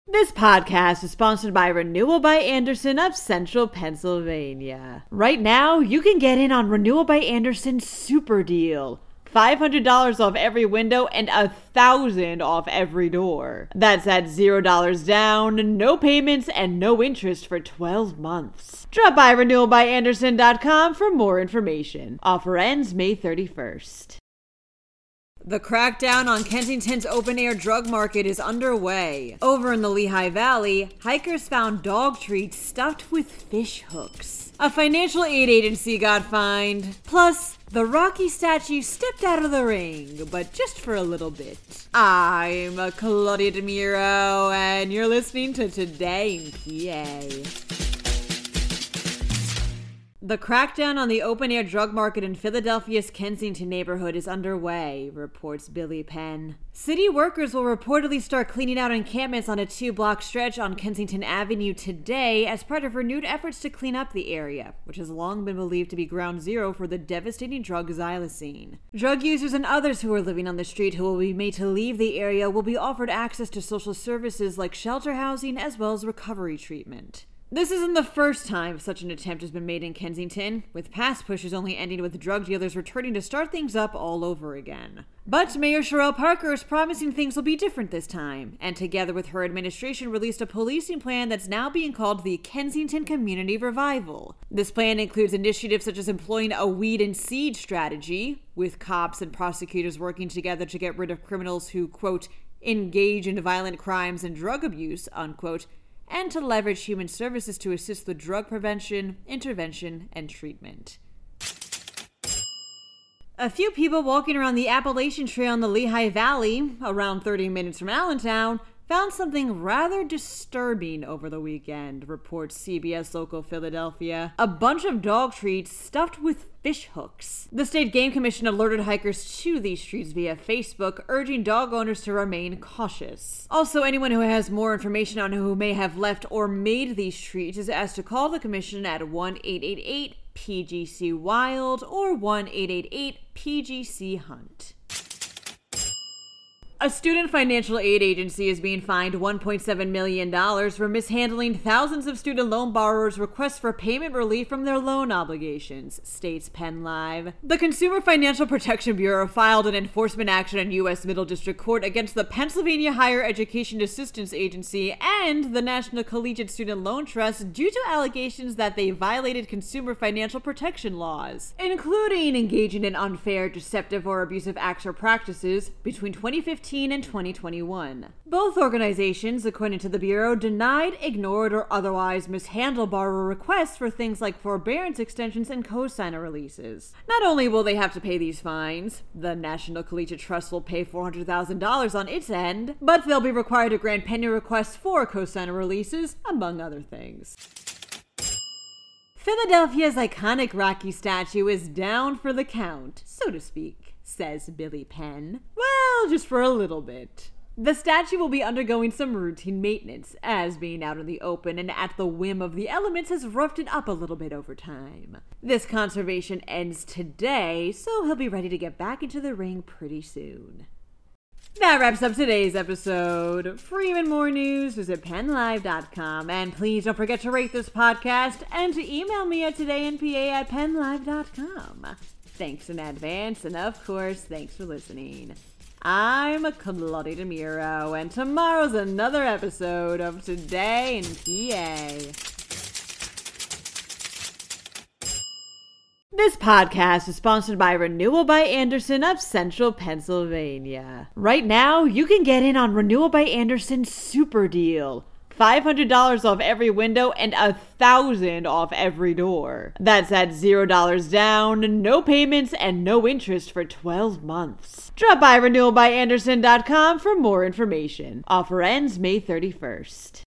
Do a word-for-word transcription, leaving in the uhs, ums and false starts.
This podcast is sponsored by Renewal by Andersen of Central Pennsylvania. Right now, you can get in on Renewal by Andersen's super deal. five hundred dollars off every window and one thousand dollars off every door. That's at zero dollars down, no payments, and no interest for twelve months. Drop by renewal by andersen dot com for more information. Offer ends May thirty-first. The crackdown on Kensington's open-air drug market is underway. Over in the Lehigh Valley, hikers found dog treats stuffed with fish hooks. A financial aid agency got fined. Plus, the Rocky statue stepped out of the ring, but just for a little bit. I'm Claudia DeMiro, and you're listening to Today in P A. The crackdown on the open-air drug market in Philadelphia's Kensington neighborhood is underway, reports Billy Penn. City workers will reportedly start cleaning out encampments on a two-block stretch on Kensington Avenue today as part of renewed efforts to clean up the area, which has long been believed to be ground zero for the devastating drug xylazine. Drug users and others who are living on the street who will be made to leave the area will be offered access to social services like shelter housing as well as recovery treatment. This isn't the first time such an attempt has been made in Kensington, with past pushes only ending with drug dealers returning to start things up all over again. But Mayor Sherelle Parker is promising things will be different this time, and together with her administration released a policing plan that's now being called the Kensington Community Revival. This plan includes initiatives such as employing a weed and seed strategy, with cops and prosecutors working together to get rid of criminals who, quote, engage in violent crimes and drug abuse, unquote, and to leverage human services to assist with drug prevention, intervention, and treatment. A few people walking around the Appalachian Trail in the Lehigh Valley, around thirty minutes from Allentown, found something rather disturbing over the weekend, reports C B S Local Philadelphia. A bunch of dog treats stuffed with fish hooks. The State Game Commission alerted hikers to these treats via Facebook, urging dog owners to remain cautious. Also, anyone who has more information on who may have left or made these treats is asked to call the commission at one eight eight eight P G C Wild or one eight eight eight P G C Hunt. A student financial aid agency is being fined one point seven million dollars for mishandling thousands of student loan borrowers' requests for payment relief from their loan obligations, states PennLive. The Consumer Financial Protection Bureau filed an enforcement action in U S Middle District Court against the Pennsylvania Higher Education Assistance Agency and the National Collegiate Student Loan Trust due to allegations that they violated consumer financial protection laws, including engaging in unfair, deceptive, or abusive acts or practices between twenty fifteen and twenty twenty-one. Both organizations, according to the Bureau, denied, ignored, or otherwise mishandled borrower requests for things like forbearance extensions and cosigner releases. Not only will they have to pay these fines, the National Collegiate Trust will pay four hundred thousand dollars on its end, but they'll be required to grant pending requests for cosigner releases, among other things. Philadelphia's iconic Rocky statue is down for the count, so to speak, says Billy Penn. Well, just for a little bit. The statue will be undergoing some routine maintenance, as being out in the open and at the whim of the elements has roughed it up a little bit over time. This conservation ends today, so he'll be ready to get back into the ring pretty soon. That wraps up today's episode. For even more news, visit penn live dot com. And please don't forget to rate this podcast and to email me at todayinpa at penn live dot com. Thanks in advance, and of course, thanks for listening. I'm Claudia DeMiro, and tomorrow's another episode of Today in P A. This podcast is sponsored by Renewal by Andersen of Central Pennsylvania. Right now, you can get in on Renewal by Andersen's super deal. five hundred dollars off every window and one thousand dollars off every door. That's at zero dollars down, no payments, and no interest for twelve months. Drop by renewal by andersen dot com for more information. Offer ends May thirty-first.